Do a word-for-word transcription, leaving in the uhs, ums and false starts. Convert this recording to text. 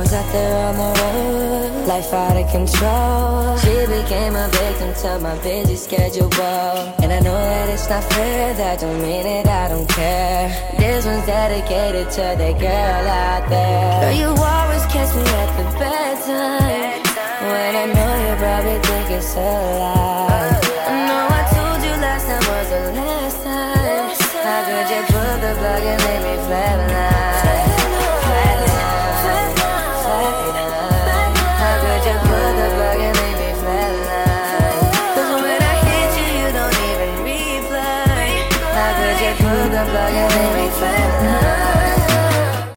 was out there on the road, life out of control. She became a victim to my busy schedule. And I know that it's not fair, that don't mean that I don't care. This one's dedicated to the girl out there. Girl, you always catch me at the bad time, when I know you probably think it's a lie. I know I told you last time was the last time. How could you pull the plug and leave me flatline? Flatline, flatline. How could you pull the plug and leave me flatline? Cause when I hit you, you don't even reply. How could you pull the plug and leave me flatline?